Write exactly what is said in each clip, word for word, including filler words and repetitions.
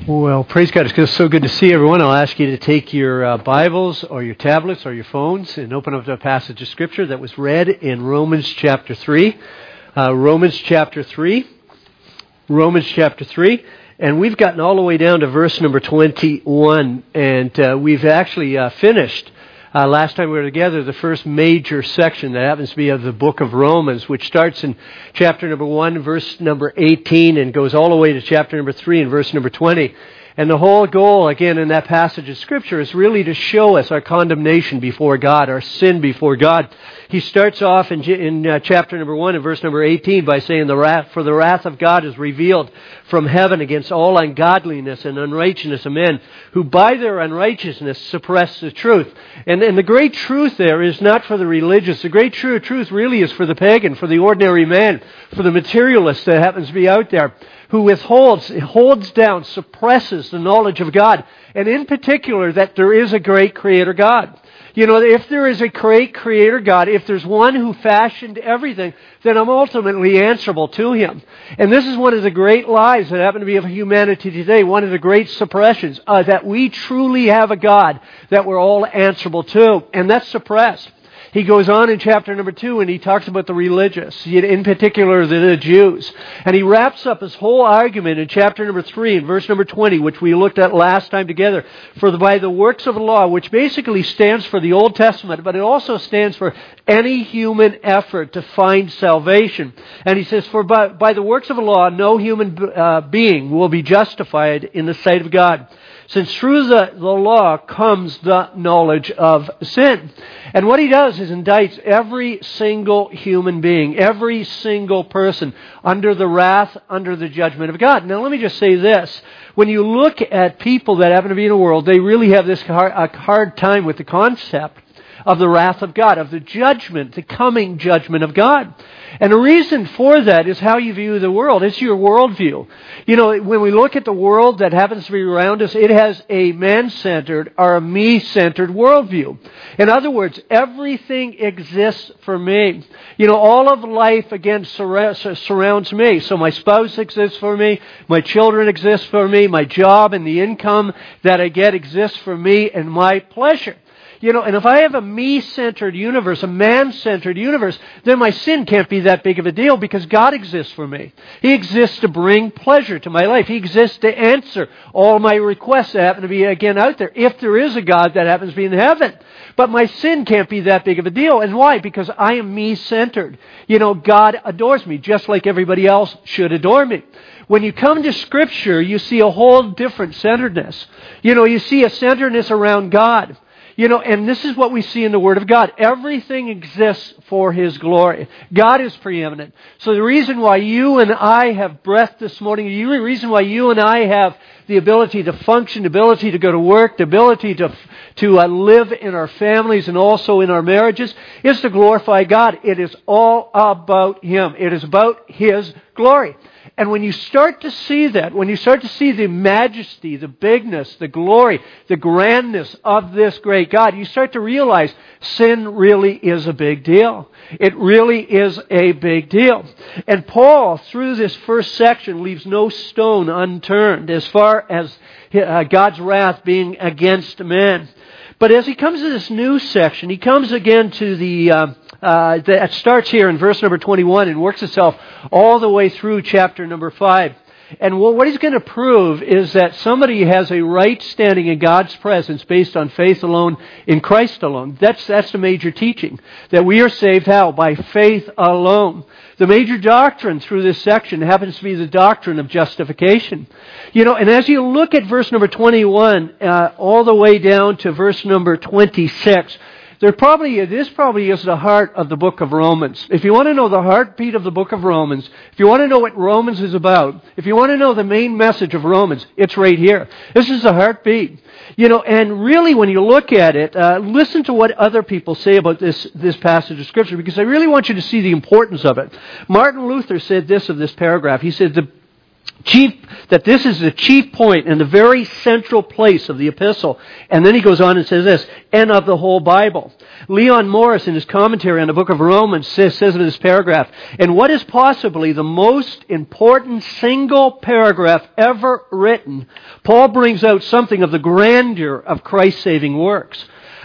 Well, praise God. It's so good to see everyone. I'll ask you to take your uh, Bibles or your tablets or your phones and open up to a passage of Scripture that was read in Romans chapter three. Uh, Romans chapter three. Romans chapter three. And we've gotten all the way down to verse number twenty-one. And uh, we've actually uh, finished, uh, last time we were together, the first major section that happens to be of the book of Romans, which starts in chapter number one, verse number eighteen, and goes all the way to chapter number three and verse number twenty. And the whole goal, again, in that passage of Scripture is really to show us our condemnation before God, our sin before God. He starts off in, in uh, chapter number one and verse number eighteen by saying, "The wrath, for the wrath of God is revealed from heaven against all ungodliness and unrighteousness of men, who by their unrighteousness suppress the truth." And, and the great truth there is not for the religious. The great true truth really is for the pagan, for the ordinary man, for the materialist that happens to be out there, who withholds, holds down, suppresses the knowledge of God. And in particular, that there is a great Creator God. You know, if there is a great Creator God, if there's one who fashioned everything, then I'm ultimately answerable to Him. And this is one of the great lies that happen to be of humanity today, one of the great suppressions, uh, that we truly have a God that we're all answerable to. And that's suppressed. He goes on in chapter number two and he talks about the religious, in particular the Jews. And he wraps up his whole argument in chapter number three and verse number twenty, which we looked at last time together. For the, by the works of the law, which basically stands for the Old Testament, but it also stands for any human effort to find salvation. And he says, for by, by the works of the law, no human uh, being will be justified in the sight of God, since through the, the law comes the knowledge of sin. And what he does is indicts every single human being, every single person under the wrath, under the judgment of God. Now let me just say this. When you look at people that happen to be in the world, they really have this hard, a hard time with the concept of the wrath of God, of the judgment, the coming judgment of God. And the reason for that is how you view the world. It's your worldview. You know, when we look at the world that happens to be around us, it has a man-centered or a me-centered worldview. In other words, everything exists for me. You know, all of life, again, surrounds me. So my spouse exists for me, my children exist for me, my job and the income that I get exists for me and my pleasure. You know, and if I have a me-centered universe, a man-centered universe, then my sin can't be that big of a deal because God exists for me. He exists to bring pleasure to my life. He exists to answer all my requests that happen to be, again, out there, if there is a God that happens to be in heaven. But my sin can't be that big of a deal. And why? Because I am me-centered. You know, God adores me just like everybody else should adore me. When you come to Scripture, you see a whole different centeredness. You know, you see a centeredness around God. You know, and this is what we see in the Word of God. Everything exists for His glory. God is preeminent. So the reason why you and I have breath this morning, the reason why you and I have the ability to function, the ability to go to work, the ability to to uh, live in our families and also in our marriages, is to glorify God. It is all about Him. It is about His glory. And when you start to see that, when you start to see the majesty, the bigness, the glory, the grandness of this great God, you start to realize sin really is a big deal. It really is a big deal. And Paul, through this first section, leaves no stone unturned as far as uh, God's wrath being against man. But as he comes to this new section, he comes again to the... Uh, Uh, that starts here in verse number twenty-one and works itself all the way through chapter number five. And what he's going to prove is that somebody has a right standing in God's presence based on faith alone in Christ alone. That's that's the major teaching. That we are saved how? By faith alone. The major doctrine through this section happens to be the doctrine of justification. You know, and as you look at verse number twenty-one uh, all the way down to verse number twenty-six, There probably, this probably is the heart of the book of Romans. If you want to know the heartbeat of the book of Romans, if you want to know what Romans is about, if you want to know the main message of Romans, it's right here. This is the heartbeat. You know, and really when you look at it, uh, listen to what other people say about this, this passage of Scripture, because I really want you to see the importance of it. Martin Luther said this of this paragraph. He said, the Chief, that this is the chief point and the very central place of the epistle. And then he goes on and says this, and of the whole Bible. Leon Morris, in his commentary on the book of Romans, says, says in this paragraph, and what is possibly the most important single paragraph ever written, Paul brings out something of the grandeur of Christ's saving works.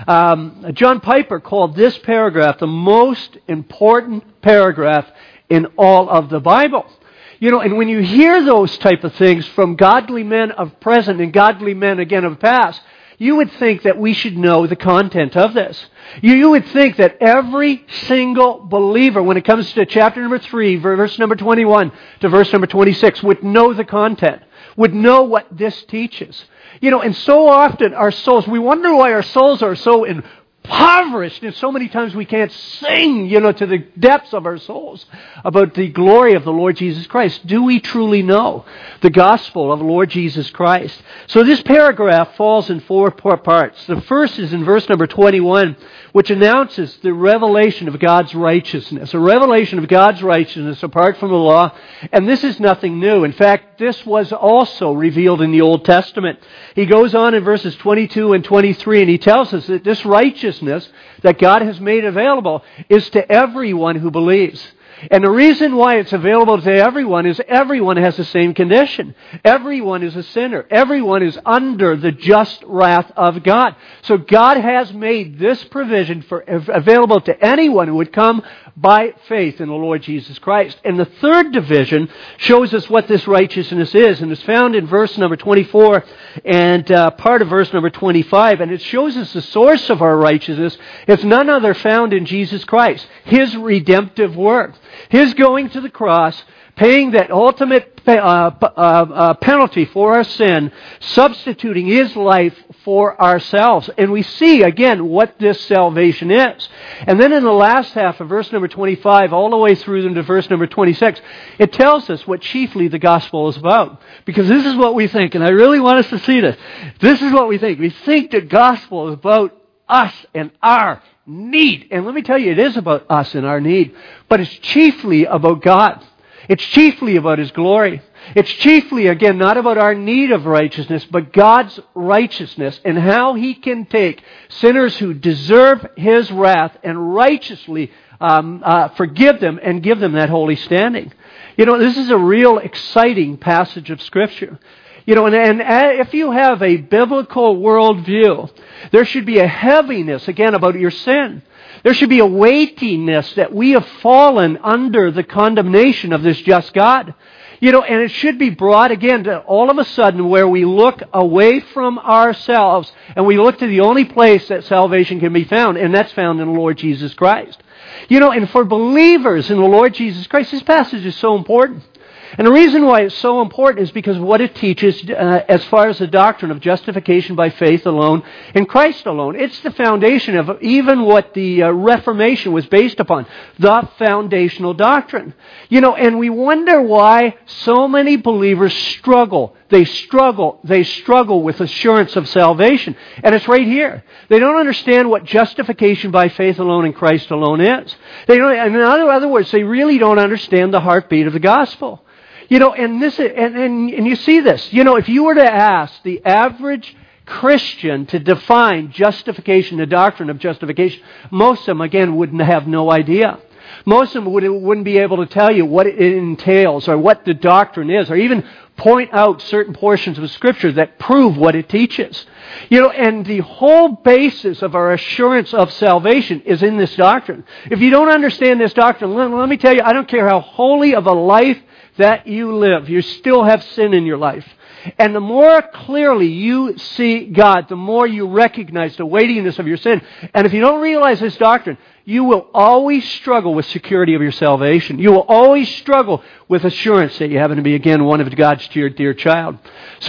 Um, John Piper called this paragraph the most important paragraph in all of the Bible. You know, and when you hear those type of things from godly men of present and godly men again of past, you would think that we should know the content of this. You, you would think that every single believer, when it comes to chapter number three, verse number twenty-one to verse number twenty-six, would know the content, would know what this teaches. You know, and so often our souls, we wonder why our souls are so in impoverished, and so many times we can't sing, you know, to the depths of our souls about the glory of the Lord Jesus Christ. Do we truly know the gospel of the Lord Jesus Christ? So this paragraph falls in four parts. The first is in verse number twenty-one, which announces the revelation of God's righteousness, a revelation of God's righteousness apart from the law, and this is nothing new. In fact, this was also revealed in the Old Testament. He goes on in verses twenty-two and twenty-three, and he tells us that this righteousness that God has made available is to everyone who believes. And the reason why it's available to everyone is everyone has the same condition. Everyone is a sinner. Everyone is under the just wrath of God. So God has made this provision for available to anyone who would come by faith in the Lord Jesus Christ. And the third division shows us what this righteousness is, and it's found in verse number twenty-four and uh, part of verse number twenty-five. And it shows us the source of our righteousness. It's none other found in Jesus Christ, His redemptive work. His going to the cross, paying that ultimate uh, uh, uh, penalty for our sin, substituting His life for ourselves. And we see, again, what this salvation is. And then in the last half of verse number twenty-five, all the way through into verse number twenty-six, it tells us what chiefly the gospel is about. Because this is what we think, and I really want us to see this. This is what we think. We think the gospel is about us and our need. And let me tell you, it is about us and our need. But it's chiefly about God. It's chiefly about His glory. It's chiefly, again, not about our need of righteousness, but God's righteousness and how He can take sinners who deserve His wrath and righteously um, uh, forgive them and give them that holy standing. You know, this is a real exciting passage of Scripture. You know, and, and if you have a biblical worldview, there should be a heaviness, again, about your sin. There should be a weightiness that we have fallen under the condemnation of this just God. You know, and it should be brought, again, to all of a sudden where we look away from ourselves and we look to the only place that salvation can be found, and that's found in the Lord Jesus Christ. You know, and for believers in the Lord Jesus Christ, this passage is so important. And the reason why it's so important is because of what it teaches uh, as far as the doctrine of justification by faith alone in Christ alone. It's the foundation of even what the uh, Reformation was based upon, the foundational doctrine. You know, and we wonder why so many believers struggle. They struggle, they struggle with assurance of salvation. And it's right here. They don't understand what justification by faith alone in Christ alone is. They don't, in other, other words, they really don't understand the heartbeat of the gospel. You know, and this, and, and, and you see this. You know, if you were to ask the average Christian to define justification, the doctrine of justification, most of them, again, wouldn't have no idea. Most of them would, wouldn't be able to tell you what it entails or what the doctrine is, or even point out certain portions of Scripture that prove what it teaches. You know, and the whole basis of our assurance of salvation is in this doctrine. If you don't understand this doctrine, let, let me tell you, I don't care how holy of a life that you live, you still have sin in your life. And the more clearly you see God, the more you recognize the weightiness of your sin. And if you don't realize this doctrine, you will always struggle with security of your salvation. You will always struggle with assurance that you happen to be, again, one of God's dear, dear child. So,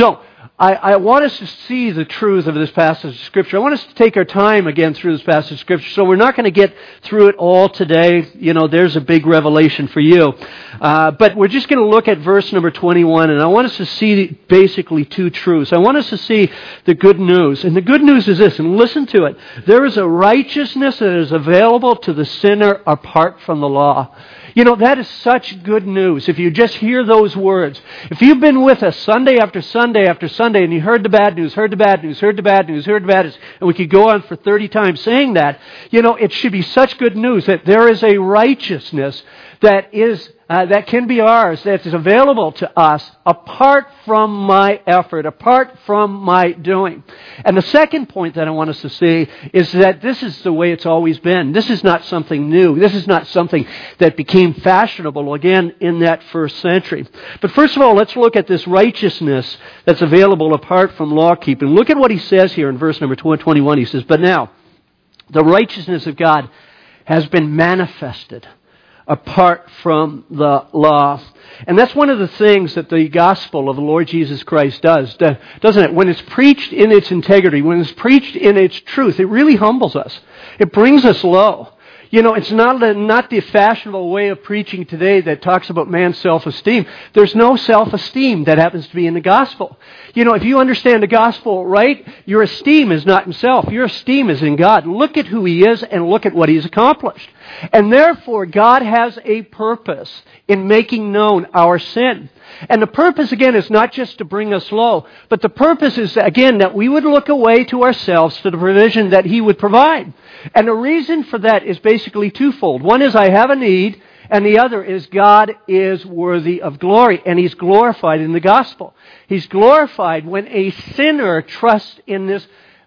I, I want us to see the truth of this passage of Scripture. I want us to take our time again through this passage of Scripture. So we're not going to get through it all today. You know, there's a big revelation for you. Uh, but we're just going to look at verse number twenty-one, and I want us to see basically two truths. I want us to see the good news. And the good news is this, and listen to it. There is a righteousness that is available to the sinner apart from the law. You know, that is such good news. If you just hear those words. If you've been with us Sunday after Sunday after Sunday and you heard the bad news, heard the bad news, heard the bad news, heard the bad news, and we could go on for thirty times saying that, you know, it should be such good news that there is a righteousness that is uh, that can be ours, that is available to us apart from my effort, apart from my doing. And the second point that I want us to see is that this is the way it's always been. This is not something new. This is not something that became fashionable again in that first century. But first of all, let's look at this righteousness that's available apart from law keeping. Look at what he says here in verse number twenty-one. He says, "But now, the righteousness of God has been manifested apart from the law." And that's one of the things that the gospel of the Lord Jesus Christ does, doesn't it? When it's preached in its integrity, when it's preached in its truth, it really humbles us. It brings us low. You know, it's not a, not the fashionable way of preaching today that talks about man's self-esteem. There's no self-esteem that happens to be in the gospel. You know, if you understand the gospel right, your esteem is not in self. Your esteem is in God. Look at who He is and look at what He's accomplished. And therefore, God has a purpose in making known our sin. And the purpose, again, is not just to bring us low, but the purpose is, again, that we would look away to ourselves to the provision that He would provide. And the reason for that is basically twofold. One is I have a need, and the other is God is worthy of glory, and He's glorified in the gospel. He's glorified when a sinner trusts in this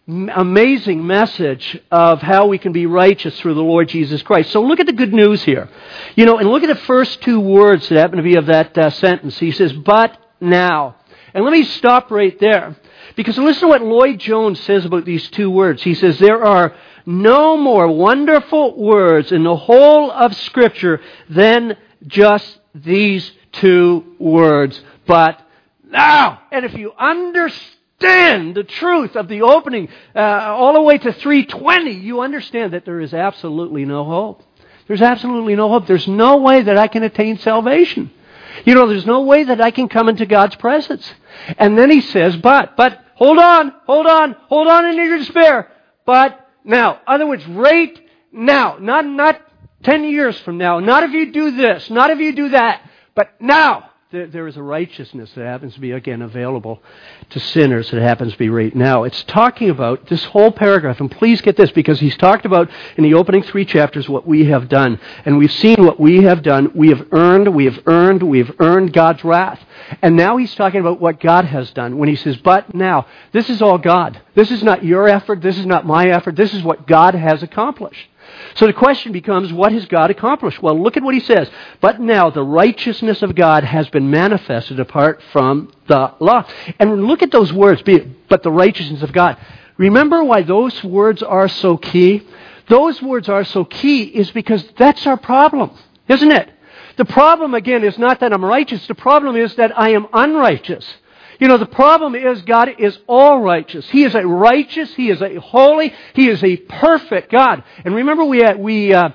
amazing message of how we can be righteous through the Lord Jesus Christ. So look at the good news here. You know, and look at the first two words that happen to be of that uh, sentence. He says, "But now." And let me stop right there. Because listen to what Lloyd Jones says about these two words. He says, "There are no more wonderful words in the whole of Scripture than just these two words, but now." And if you understand the truth of the opening uh, all the way to three twenty, you understand that there is absolutely no hope. There's absolutely no hope. There's no way that I can attain salvation. You know, there's no way that I can come into God's presence. And then he says, but, but, hold on, hold on, hold on in your despair. But now, in other words, right now, not, not ten years from now, not if you do this, not if you do that, but now. There, there is a righteousness that happens to be, again, available to sinners that happens to be right now. It's talking about this whole paragraph, and please get this, because he's talked about in the opening three chapters what we have done. And we've seen what we have done. We have earned, we have earned, we have earned God's wrath. And now he's talking about what God has done when he says, but now, this is all God. This is not your effort. This is not my effort. This is what God has accomplished. So the question becomes, what has God accomplished? Well, look at what he says. But now the righteousness of God has been manifested apart from the law. And look at those words, but the righteousness of God. Remember why those words are so key? Those words are so key is because that's our problem, isn't it? The problem, again, is not that I'm righteous. The problem is that I am unrighteous. You know, the problem is God is all righteous. He is a righteous, He is a holy, He is a perfect God. And remember we had, we uh,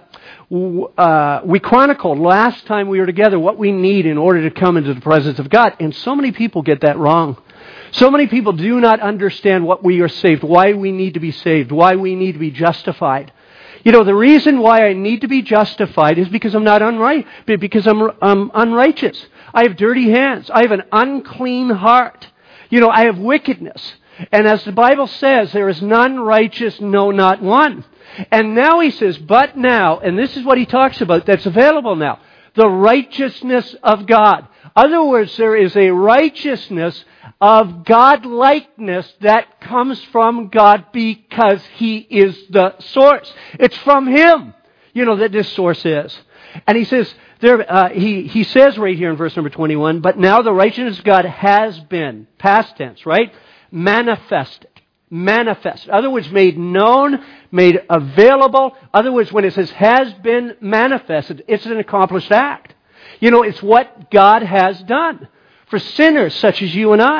uh, we chronicled last time we were together what we need in order to come into the presence of God. And so many people get that wrong. So many people do not understand what we are saved, why we need to be saved, why we need to be justified. You know, the reason why I need to be justified is because I'm not unright, because I'm, I'm unrighteous. I have dirty hands. I have an unclean heart. You know, I have wickedness. And as the Bible says, there is none righteous, no, not one. And now he says, but now, and this is what he talks about that's available now, the righteousness of God. In other words, there is a righteousness of God-likeness that comes from God because He is the source. It's from Him, you know, that this source is. And he says, there, uh, he, he says right here in verse number twenty-one, but now the righteousness of God has been, past tense, right? Manifested. Manifested. In other words, made known, made available. In other words, when it says has been manifested, it's an accomplished act. You know, it's what God has done for sinners such as you and I.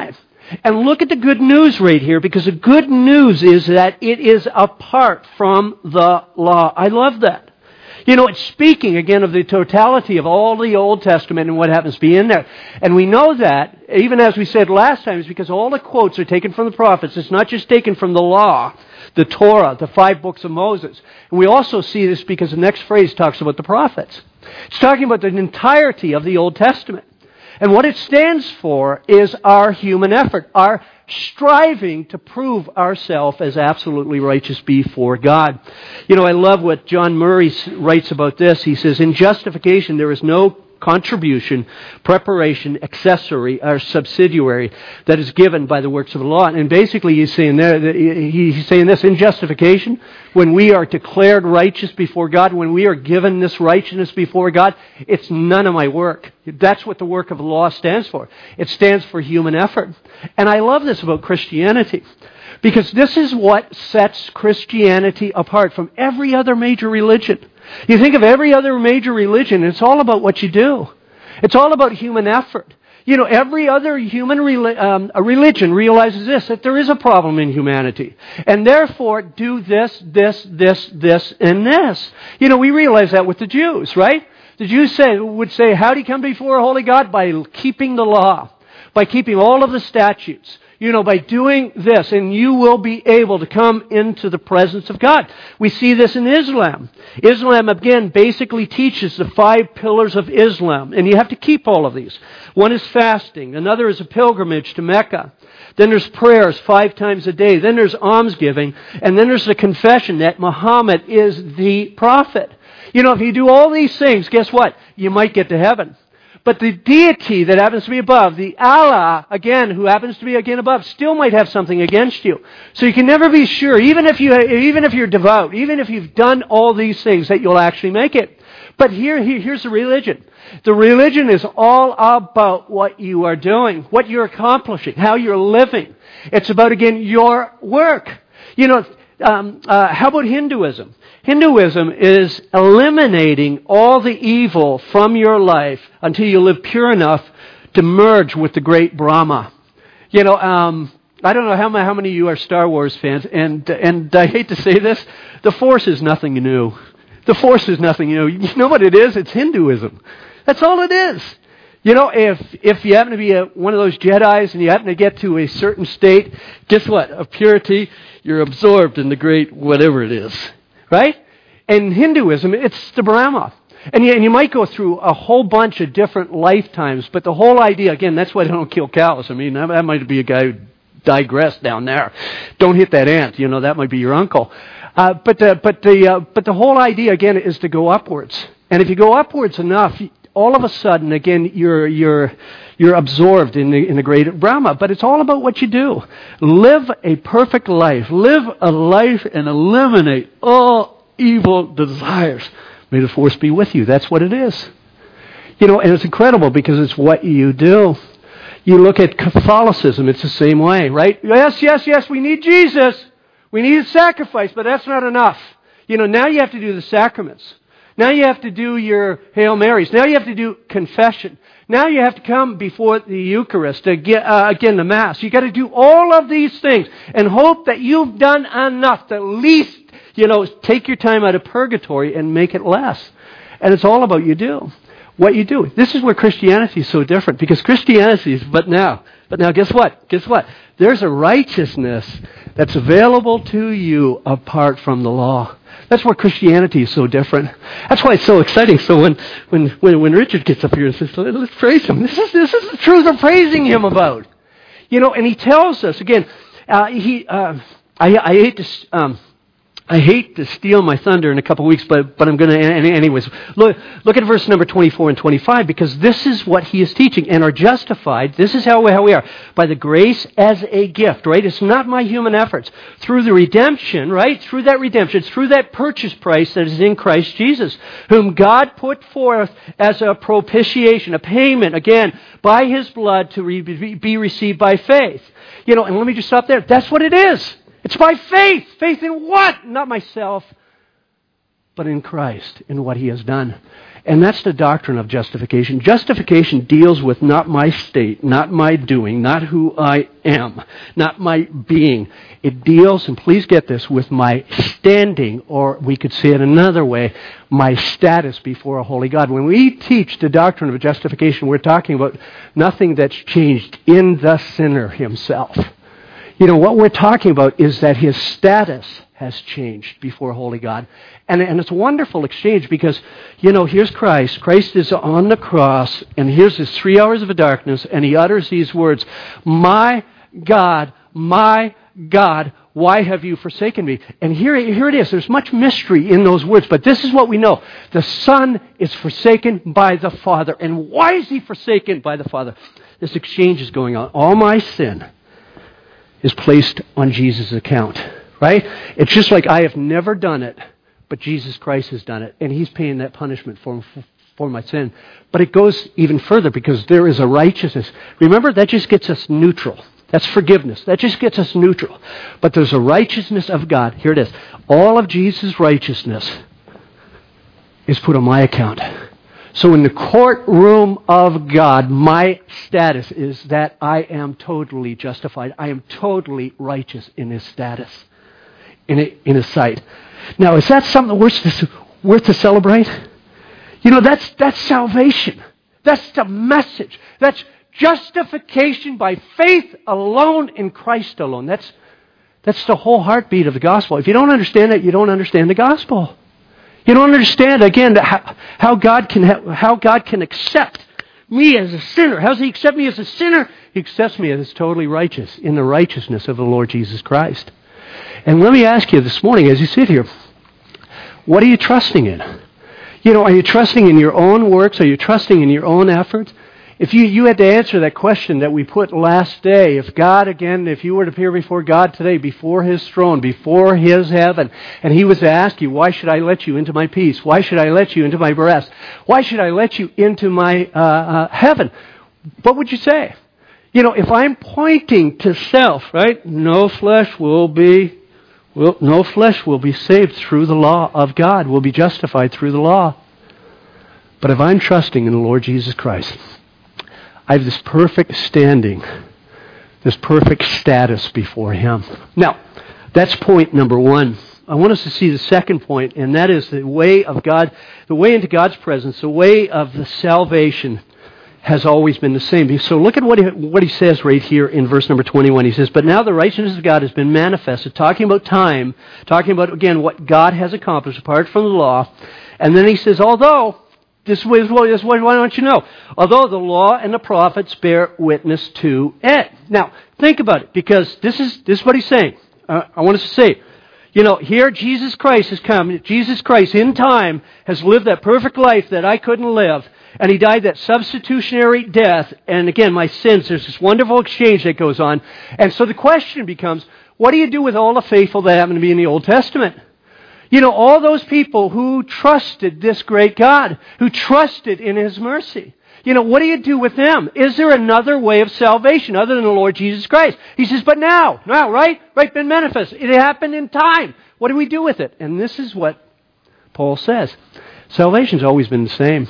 And look at the good news right here, because the good news is that it is apart from the law. I love that. You know, it's speaking again of the totality of all the Old Testament and what happens to be in there. And we know that, even as we said last time, is because all the quotes are taken from the prophets. It's not just taken from the law, the Torah, the five books of Moses. And we also see this because the next phrase talks about the prophets. It's talking about the entirety of the Old Testament. And what it stands for is our human effort, our striving to prove ourselves as absolutely righteous before God. You know, I love what John Murray writes about this. He says, in justification there is no contribution, preparation, accessory, or subsidiary that is given by the works of the law. And basically he's saying there, he's saying this, in justification, when we are declared righteous before God, when we are given this righteousness before God, it's none of my work. That's what the work of the law stands for. It stands for human effort. And I love this about Christianity, because this is what sets Christianity apart from every other major religion. You think of every other major religion, it's all about what you do. It's all about human effort. You know, every other human reli- um, a religion realizes this, that there is a problem in humanity. And therefore, do this, this, this, this, and this. You know, we realize that with the Jews, right? The Jews say, would say, how do you come before a holy God? By keeping the law. By keeping all of the statutes. You know, by doing this, and you will be able to come into the presence of God. We see this in Islam. Islam, again, basically teaches the five pillars of Islam, and you have to keep all of these. One is fasting. Another is a pilgrimage to Mecca. Then there's prayers five times a day. Then there's almsgiving. And then there's the confession that Muhammad is the prophet. You know, if you do all these things, guess what? You might get to heaven. But the deity that happens to be above, the Allah, again, who happens to be again above, still might have something against you. So you can never be sure, even if you, even if you're devout, even if you've done all these things, that you'll actually make it. But here, here here's the religion. The religion is all about what you are doing, what you're accomplishing, how you're living. It's about, again, your work. You know, um, uh, how about Hinduism? Hinduism is eliminating all the evil from your life until you live pure enough to merge with the great Brahma. You know, um, I don't know how many, how many of you are Star Wars fans, and and I hate to say this, the Force is nothing new. The Force is nothing new. You know what it is? It's Hinduism. That's all it is. You know, if if you happen to be a, one of those Jedis and you happen to get to a certain state, guess what? Of purity, you're absorbed in the great whatever it is. Right? In Hinduism, it's the Brahma. And you, and you might go through a whole bunch of different lifetimes, but the whole idea, again, that's why they don't kill cows. I mean, that, that might be a guy who digressed down there. Don't hit that ant, you know, that might be your uncle. Uh, but the, but the, uh, but the whole idea, again, is to go upwards. And if you go upwards enough, all of a sudden, again, you're, you're, you're absorbed in the, in the great Brahma. But it's all about what you do. Live a perfect life. Live a life and eliminate all evil desires. May the Force be with you. That's what it is. You know, and it's incredible because it's what you do. You look at Catholicism, it's the same way, right? Yes, yes, yes, we need Jesus. We need a sacrifice, but that's not enough. You know, now you have to do the sacraments. Now you have to do your Hail Marys. Now you have to do confession. Now you have to come before the Eucharist, again, uh, again the Mass. You've got to do all of these things and hope that you've done enough to at least, you know, take your time out of purgatory and make it less. And it's all about you do. What you do. This is where Christianity is so different, because Christianity is, but now, but now guess what? Guess what? There's a righteousness that's available to you apart from the law. That's where Christianity is so different. That's why it's so exciting. So when, when, when, when Richard gets up here and says, let's praise him. This is, this is the truth we're praising him about. You know, and he tells us, again, uh, he, uh, I, I hate to, um, I hate to steal my thunder in a couple of weeks, but, but I'm going to anyways. Look, look at verse number twenty-four and twenty-five, because this is what he is teaching, and are justified. This is how we, how we are. By the grace as a gift, right? It's not my human efforts. Through the redemption, right? Through that redemption, through that purchase price that is in Christ Jesus, whom God put forth as a propitiation, a payment, again, by his blood to re- be received by faith. You know, and let me just stop there. That's what it is. It's by faith. Faith in what? Not myself. but in Christ, in what He has done. And that's the doctrine of justification. Justification deals with not my state, not my doing, not who I am, not my being. It deals, and please get this, with my standing, or we could say it another way, my status before a holy God. When we teach the doctrine of justification, we're talking about nothing that's changed in the sinner himself. You know, what we're talking about is that his status has changed before holy God. And, and it's a wonderful exchange because, you know, here's Christ. Christ is on the cross, and here's his three hours of darkness, and he utters these words, "My God, my God, why have you forsaken me?" And here, here it is. There's much mystery in those words, but this is what we know. The Son is forsaken by the Father. And why is he forsaken by the Father? This exchange is going on. All my sin is placed on Jesus' account. Right? It's just like I have never done it, but Jesus Christ has done it, and He's paying that punishment for, for my sin. But it goes even further because there is a righteousness. Remember, that just gets us neutral. That's forgiveness. That just gets us neutral. But there's a righteousness of God. Here it is. All of Jesus' righteousness is put on my account. So in the courtroom of God, my status is that I am totally justified. I am totally righteous in His status. In, a, in His sight. Now, is that something worth to, worth to celebrate? You know, that's that's salvation. That's the message. That's justification by faith alone in Christ alone. That's that's the whole heartbeat of the gospel. If you don't understand it, you don't understand the gospel. You don't understand again how, how God can how God can accept me as a sinner. How does He accept me as a sinner? He accepts me as totally righteous in the righteousness of the Lord Jesus Christ. And let me ask you this morning as you sit here, what are you trusting in? You know, are you trusting in your own works? Are you trusting in your own efforts? If you, you had to answer that question that we put last day, if God, again, if you were to appear before God today, before His throne, before His heaven, and He was to ask you, why should I let you into my peace? Why should I let you into my rest? Why should I let you into my uh, uh, heaven? What would you say? You know, if I'm pointing to self, right, no flesh will be Will, no flesh will be saved through the law of God, will be justified through the law. But if I'm trusting in the Lord Jesus Christ, I have this perfect standing, this perfect status before Him. Now, that's point number one. I want us to see the second point, and that is the way of God, the way into God's presence, the way of the salvation has always been the same. So look at what he, what he says right here in verse number twenty-one. He says, "But now the righteousness of God has been manifested," talking about time, talking about, again, what God has accomplished apart from the law. And then he says, although, this is what, this is what I want you to know, although the law and the prophets bear witness to it. Now, think about it, because this is, this is what he's saying. Uh, I want us to say, you know, here Jesus Christ has come. Jesus Christ in time has lived that perfect life that I couldn't live. And He died that substitutionary death. And again, my sins, there's this wonderful exchange that goes on. And so the question becomes, what do you do with all the faithful that happen to be in the Old Testament? You know, all those people who trusted this great God, who trusted in His mercy. You know, what do you do with them? Is there another way of salvation other than the Lord Jesus Christ? He says, but now, now, right? Right, been manifest. It happened in time. What do we do with it? And this is what Paul says. Salvation's always been the same.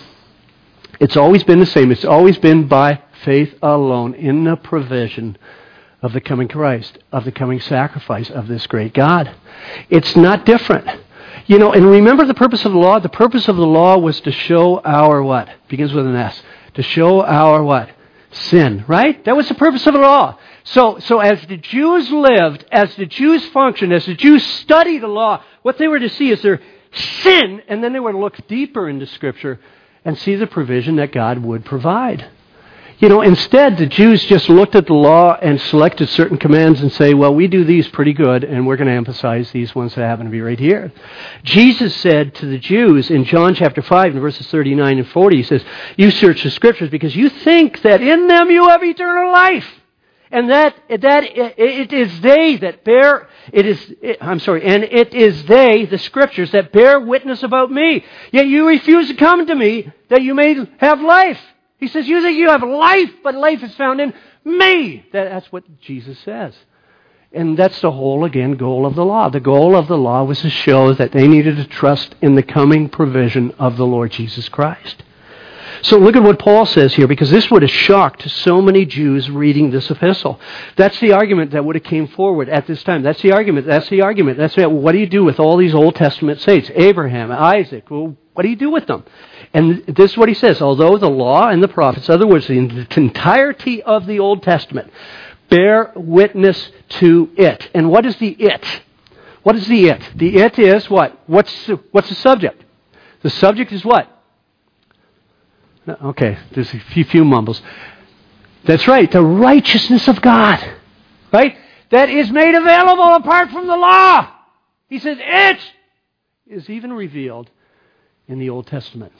It's always been the same. It's always been by faith alone in the provision of the coming Christ, of the coming sacrifice of this great God. It's not different. You know, and remember the purpose of the law? The purpose of the law was to show our what? Begins with an S. To show our what? Sin, right? That was the purpose of the law. So, so as the Jews lived, as the Jews functioned, as the Jews studied the law, what they were to see is their sin, and then they were to look deeper into Scripture and see the provision that God would provide. You know, instead, the Jews just looked at the law and selected certain commands and say, well, we do these pretty good, and we're going to emphasize these ones that happen to be right here. Jesus said to the Jews in John chapter five, in verses thirty-nine and forty, He says, you search the Scriptures because you think that in them you have eternal life. And that that it is they that bear, it is, it, I'm sorry, and it is they, the Scriptures, that bear witness about me. Yet you refuse to come to me that you may have life. He says, you think you have life, but life is found in me. That, that's what Jesus says. And that's the whole, again, goal of the law. The goal of the law was to show that they needed to trust in the coming provision of the Lord Jesus Christ. So look at what Paul says here, because this would have shocked so many Jews reading this epistle. That's the argument that would have came forward at this time. That's the argument. That's the argument. That's the, what do you do with all these Old Testament saints? Abraham, Isaac. Well, what do you do with them? And this is what he says. Although the law and the prophets, in other words, the entirety of the Old Testament, bear witness to it. And what is the it? What is the it? The it is what? What's the, what's the subject? The subject is what? Okay, there's a few, few mumbles. That's right, the righteousness of God. Right? That is made available apart from the law. He says it is even revealed in the Old Testament.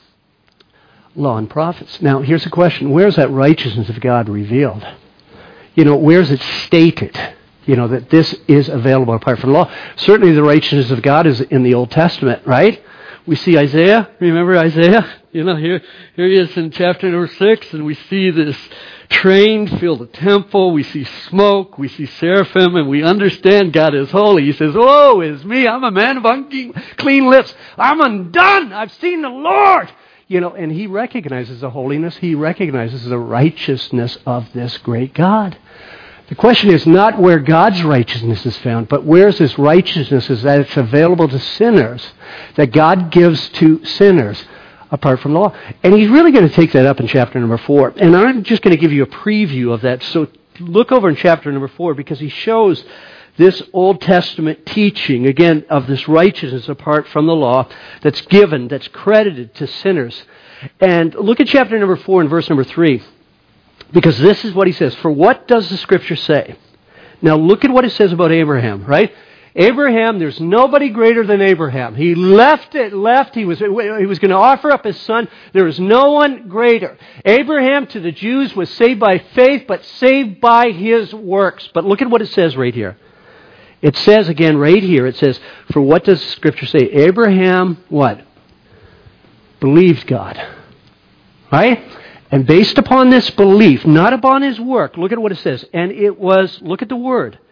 Law and prophets. Now, here's the question. Where is that righteousness of God revealed? You know, where is it stated? You know, that this is available apart from the law. Certainly the righteousness of God is in the Old Testament, right? We see Isaiah. Remember Isaiah? You know, here, here he is in chapter number six, and we see this train fill the temple. We see smoke. We see seraphim, and we understand God is holy. He says, "Woe is me! I'm a man of unclean lips. I'm undone. I've seen the Lord." You know, and he recognizes the holiness. He recognizes the righteousness of this great God. The question is not where God's righteousness is found, but where this righteousness is that it's available to sinners, that God gives to sinners apart from the law. And he's really going to take that up in chapter number four. And I'm just going to give you a preview of that. So look over in chapter number four, because he shows this Old Testament teaching, again, of this righteousness apart from the law that's given, that's credited to sinners. And look at chapter number four and verse number three. Because this is what he says. For what does the Scripture say? Now look at what it says about Abraham, right? Abraham, there's nobody greater than Abraham. He left it, left. He was, he was going to offer up his son. There is no one greater. Abraham to the Jews was saved by faith, but saved by his works. But look at what it says right here. It says again right here, it says, for what does the Scripture say? Abraham, what? Believed God. Right? And based upon this belief, not upon his work, look at what it says. And it was, look at the word,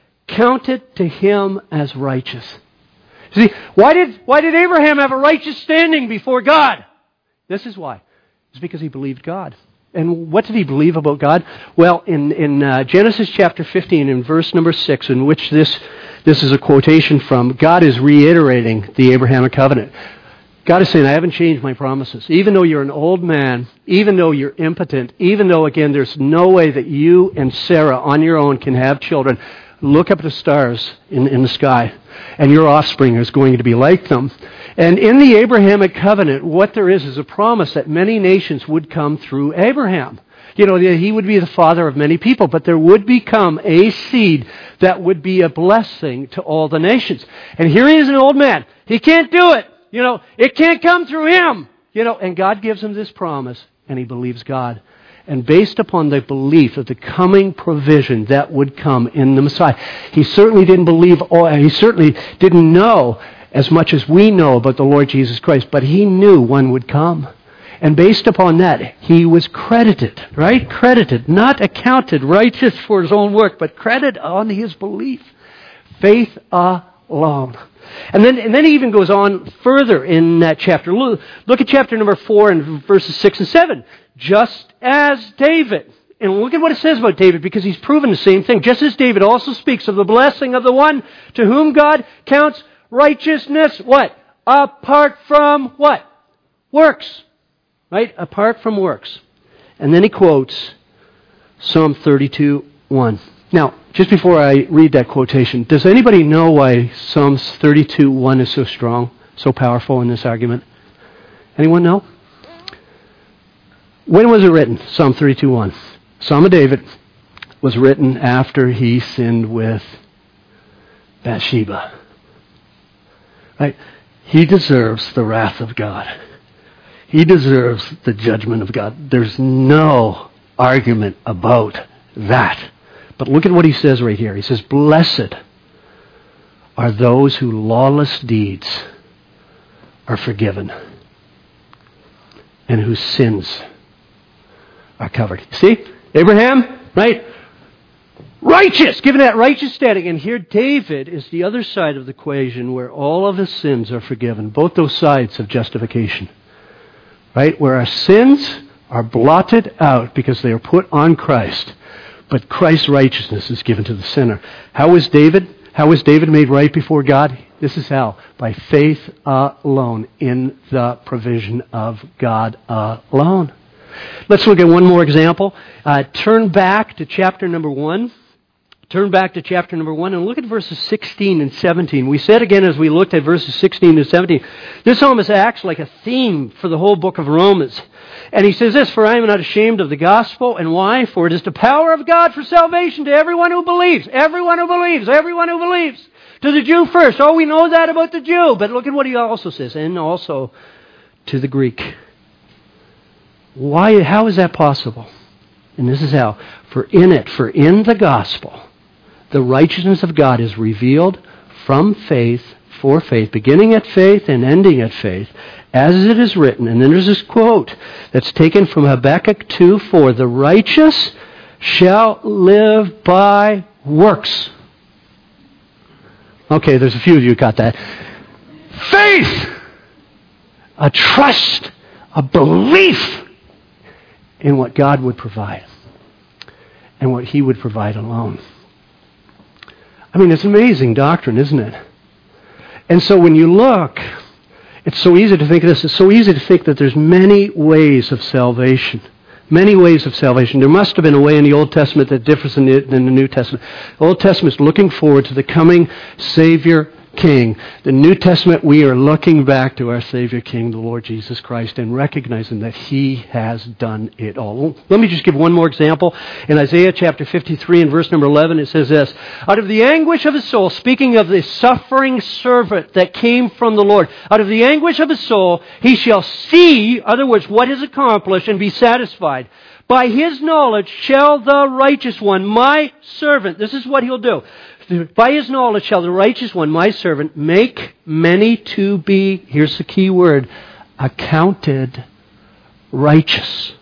counted to him as righteous. See, why did, why did Abraham have a righteous standing before God? This is why. It's because he believed God. And what did he believe about God? Well, in, in uh, Genesis chapter fifteen, in verse number six, in which this, this is a quotation from, God is reiterating the Abrahamic covenant. God is saying, I haven't changed my promises. Even though you're an old man, even though you're impotent, even though, again, there's no way that you and Sarah on your own can have children, look up at the stars in, in the sky, and your offspring is going to be like them. And in the Abrahamic covenant, what there is is a promise that many nations would come through Abraham. You know, he would be the father of many people, but there would become a seed that would be a blessing to all the nations. And here he is, an old man. He can't do it. You know, it can't come through him. You know, and God gives him this promise, and he believes God. And based upon the belief of the coming provision that would come in the Messiah, he certainly didn't believe, or he certainly didn't know as much as we know about the Lord Jesus Christ, but he knew one would come. And based upon that, he was credited, right? Credited, not accounted righteous for his own work, but credit on his belief. Faith alone. And then, and then he even goes on further in that chapter. Look, look at chapter number four and verses six and seven. Just as David. And look at what it says about David, because he's proven the same thing. Just as David also speaks of the blessing of the one to whom God counts righteousness, what? Apart from what? Works. Right? Apart from works. And then he quotes Psalm thirty-two one. Now, just before I read that quotation, does anybody know why Psalms thirty-two one is so strong, so powerful in this argument? Anyone know? When was it written, Psalm thirty-two one? Psalm of David was written after he sinned with Bathsheba. Right? He deserves the wrath of God. He deserves the judgment of God. There's no argument about that. But look at what he says right here. He says, blessed are those whose lawless deeds are forgiven and whose sins are covered. See? Abraham, right? Righteous, given that righteous standing. And here David is the other side of the equation where all of his sins are forgiven. Both those sides of justification. Right? Where our sins are blotted out because they are put on Christ. But Christ's righteousness is given to the sinner. How is David? How was David made right before God? This is how. By faith alone. In the provision of God alone. Let's look at one more example. Uh, turn back to chapter number one. Turn back to chapter number one and look at verses sixteen and seventeen. We said again as we looked at verses sixteen and seventeen, this almost acts like a theme for the whole book of Romans. And he says this, for I am not ashamed of the gospel. And why? For it is the power of God for salvation to everyone who believes. Everyone who believes. Everyone who believes. To the Jew first. Oh, we know that about the Jew. But look at what he also says. And also to the Greek. Why? How is that possible? And this is how. For in it, for in the gospel, the righteousness of God is revealed from faith for faith, beginning at faith and ending at faith, as it is written. And then there's this quote that's taken from Habakkuk two four. The righteous shall live by works. Okay, there's a few of you who got that. Faith! A trust, a belief in what God would provide and what He would provide alone. I mean, it's amazing doctrine, isn't it? And so when you look, it's so easy to think of this. It's so easy to think that there's many ways of salvation. Many ways of salvation. There must have been a way in the Old Testament that differs in the, in the New Testament. The Old Testament is looking forward to the coming Savior King. The New Testament, we are looking back to our Savior King, the Lord Jesus Christ, and recognizing that He has done it all. Let me just give one more example. In Isaiah chapter fifty-three and verse number eleven, it says this, out of the anguish of his soul, speaking of the suffering servant that came from the Lord, out of the anguish of his soul, he shall see, in other words, what is accomplished and be satisfied. By his knowledge shall the righteous one, my servant, this is what he'll do. By his knowledge shall the righteous one, my servant, make many to be, here's the key word, accounted righteous.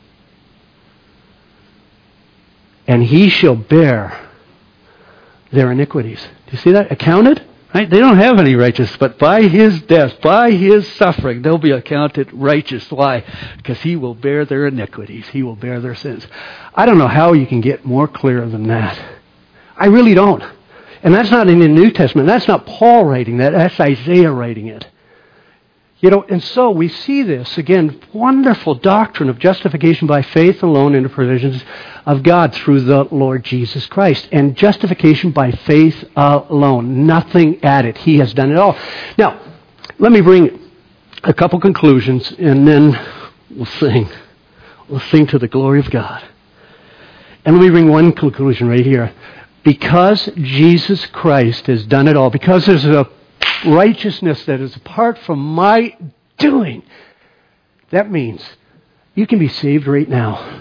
And he shall bear their iniquities. Do you see that? Accounted? Right? They don't have any righteous, but by his death, by his suffering, they'll be accounted righteous. Why? Because he will bear their iniquities. He will bear their sins. I don't know how you can get more clear than that. I really don't. And that's not in the New Testament. That's not Paul writing that. That's Isaiah writing it. You know, and so we see this, again, wonderful doctrine of justification by faith alone in the provisions of God through the Lord Jesus Christ. And justification by faith alone. Nothing added. He has done it all. Now, let me bring a couple conclusions and then we'll sing. We'll sing to the glory of God. And let me bring one conclusion right here. Because Jesus Christ has done it all, because there's a righteousness that is apart from my doing, that means you can be saved right now.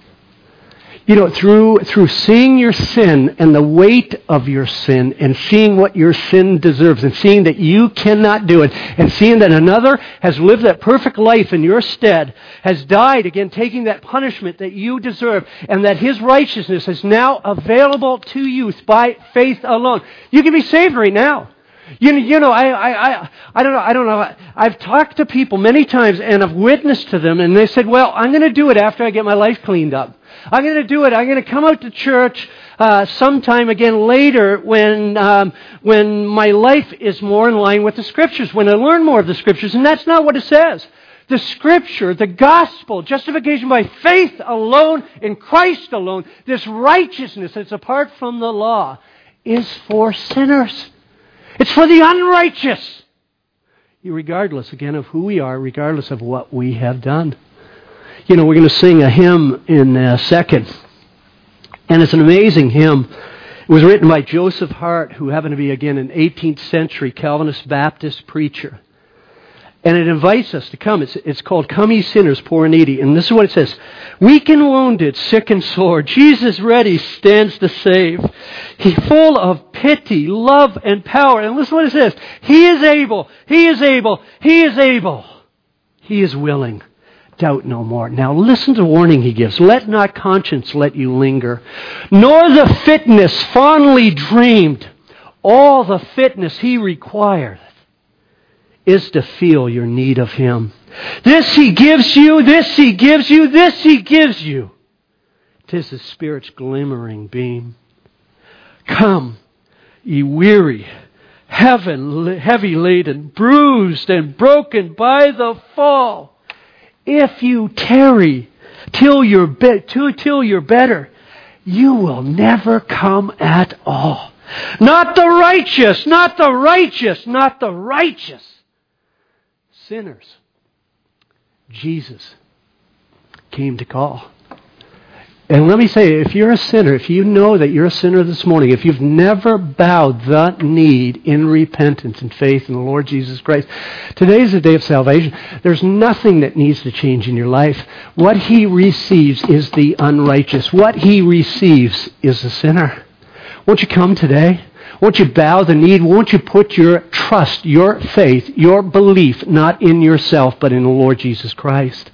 You know, through through seeing your sin and the weight of your sin and seeing what your sin deserves and seeing that you cannot do it and seeing that another has lived that perfect life in your stead, has died, again, taking that punishment that you deserve, and that His righteousness is now available to you by faith alone. You can be saved right now. You, you know, I, I, I, I don't know, I don't know. I've talked to people many times and I've witnessed to them and they said, well, I'm going to do it after I get my life cleaned up. I'm going to do it. I'm going to come out to church uh, sometime again later when um, when my life is more in line with the Scriptures, when I learn more of the Scriptures. And that's not what it says. The Scripture, the gospel, justification by faith alone, in Christ alone, this righteousness that's apart from the law, is for sinners. It's for the unrighteous. Regardless, again, of who we are, regardless of what we have done. You know, we're going to sing a hymn in a second. And it's an amazing hymn. It was written by Joseph Hart, who happened to be, again, an eighteenth century Calvinist Baptist preacher. And it invites us to come. It's, it's called Come Ye Sinners, Poor and Needy. And this is what it says. Weak and wounded, sick and sore, Jesus ready stands to save. He full of pity, love, and power. And listen to what it says. He is able, He is able, He is able. He is willing. doubt no more. Now listen to the warning he gives. Let not conscience let you linger, nor the fitness fondly dreamed. All the fitness he requires is to feel your need of him. This he gives you, this he gives you, this he gives you. 'Tis the Spirit's glimmering beam. Come, ye weary, heaven, heavy laden, bruised and broken by the fall. If you tarry till you're, be- till, till you're better, you will never come at all. Not the righteous, not the righteous, not the righteous. Sinners. Jesus came to call. And let me say, if you're a sinner, if you know that you're a sinner this morning, if you've never bowed the knee in repentance and faith in the Lord Jesus Christ, today is the day of salvation. There's nothing that needs to change in your life. What he receives is the unrighteous. What he receives is the sinner. Won't you come today? Won't you bow the knee? Won't you put your trust, your faith, your belief, not in yourself, but in the Lord Jesus Christ?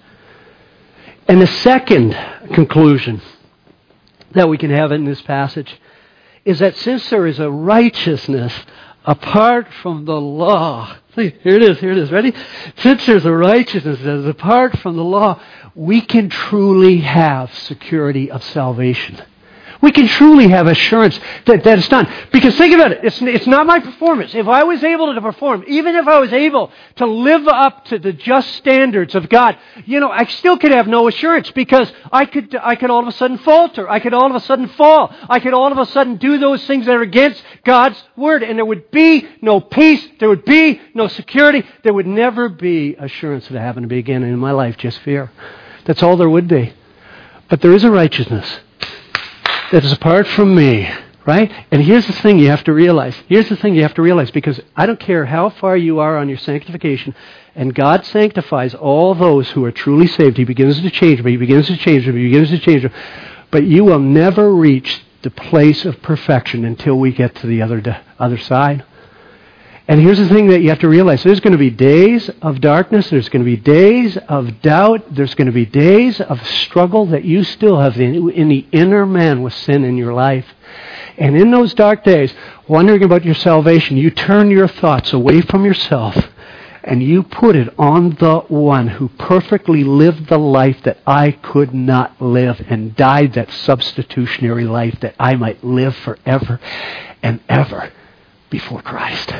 And the second conclusion that we can have in this passage is that since there is a righteousness apart from the law, see, here it is, here it is, ready? Since there's a righteousness that is apart from the law, we can truly have security of salvation. We can truly have assurance that, that it's done. Because think about it, it's, it's not my performance. If I was able to perform, even if I was able to live up to the just standards of God, you know, I still could have no assurance because I could, I could all of a sudden falter. I could all of a sudden fall. I could all of a sudden do those things that are against God's Word. And there would be no peace. There would be no security. There would never be assurance that it happened to be again in my life, just fear. That's all there would be. But there is a righteousness that is apart from me, right? And here's the thing you have to realize. Here's the thing you have to realize, because I don't care how far you are on your sanctification, and God sanctifies all those who are truly saved. He begins to change them. He begins to change them. He begins to change them. But you will never reach the place of perfection until we get to the other other side. And here's the thing that you have to realize. There's going to be days of darkness. There's going to be days of doubt. There's going to be days of struggle that you still have in, in the inner man with sin in your life. And in those dark days, wondering about your salvation, you turn your thoughts away from yourself and you put it on the one who perfectly lived the life that I could not live and died that substitutionary life that I might live forever and ever before Christ.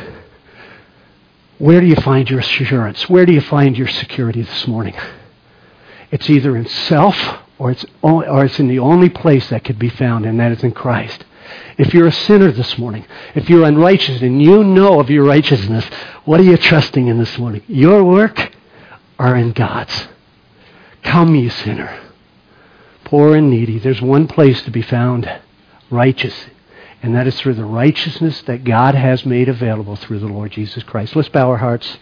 Where do you find your assurance? Where do you find your security this morning? It's either in self or it's only, or it's in the only place that could be found, and that is in Christ. If you're a sinner this morning, if you're unrighteous and you know of your righteousness, what are you trusting in this morning? Your work or in God's? Come, you sinner, poor and needy. There's one place to be found, righteous. And that is through the righteousness that God has made available through the Lord Jesus Christ. Let's bow our hearts.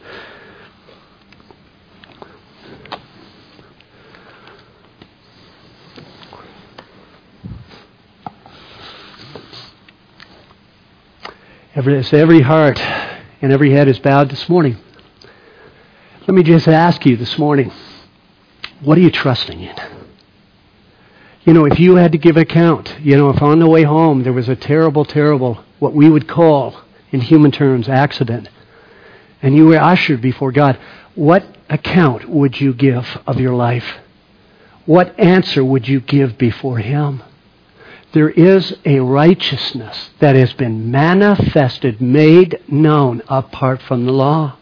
Every, as every heart and every head is bowed this morning, let me just ask you this morning, what are you trusting in? You know, if you had to give account, you know, if on the way home there was a terrible, terrible, what we would call, in human terms, accident, and you were ushered before God, what account would you give of your life? What answer would you give before Him? There is a righteousness that has been manifested, made known apart from the law.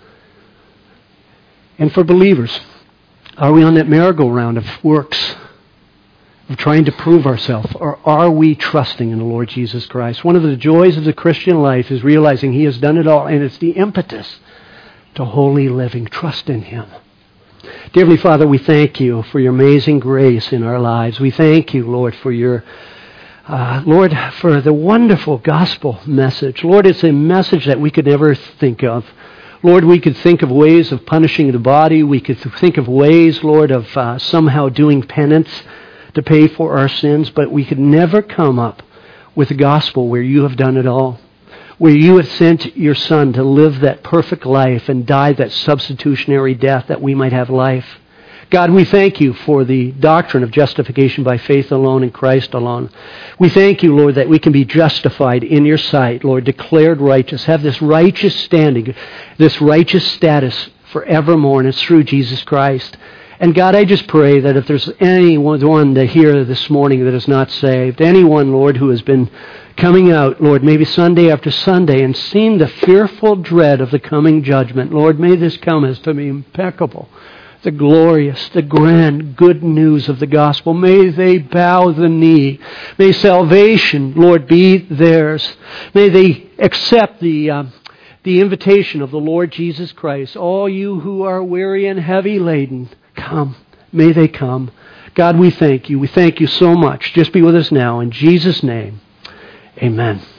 And for believers, are we on that merry-go-round of works, of trying to prove ourselves, or are we trusting in the Lord Jesus Christ? One of the joys of the Christian life is realizing He has done it all, and it's the impetus to holy living. Trust in Him. Dear Heavenly Father, we thank You for Your amazing grace in our lives. We thank You, Lord, for Your, uh, Lord, for the wonderful gospel message. Lord, it's a message that we could never think of. Lord, we could think of ways of punishing the body. We could think of ways, Lord, of uh, somehow doing penance to pay for our sins, but we could never come up with a gospel where You have done it all, where You have sent Your Son to live that perfect life and die that substitutionary death that we might have life. God, we thank you for the doctrine of justification by faith alone in Christ alone. We thank you, Lord, that we can be justified in your sight, Lord, declared righteous, have this righteous standing, this righteous status forevermore, and it's through Jesus Christ. And God, I just pray that if there's anyone to hear this morning that is not saved, anyone, Lord, who has been coming out, Lord, maybe Sunday after Sunday, and seen the fearful dread of the coming judgment, Lord, may this come as to be impeccable, the glorious, the grand, good news of the gospel. May they bow the knee. May salvation, Lord, be theirs. May they accept the uh, the invitation of the Lord Jesus Christ. All you who are weary and heavy laden, come. May they come. God, we thank you. We thank you so much. Just be with us now. In Jesus' name, amen.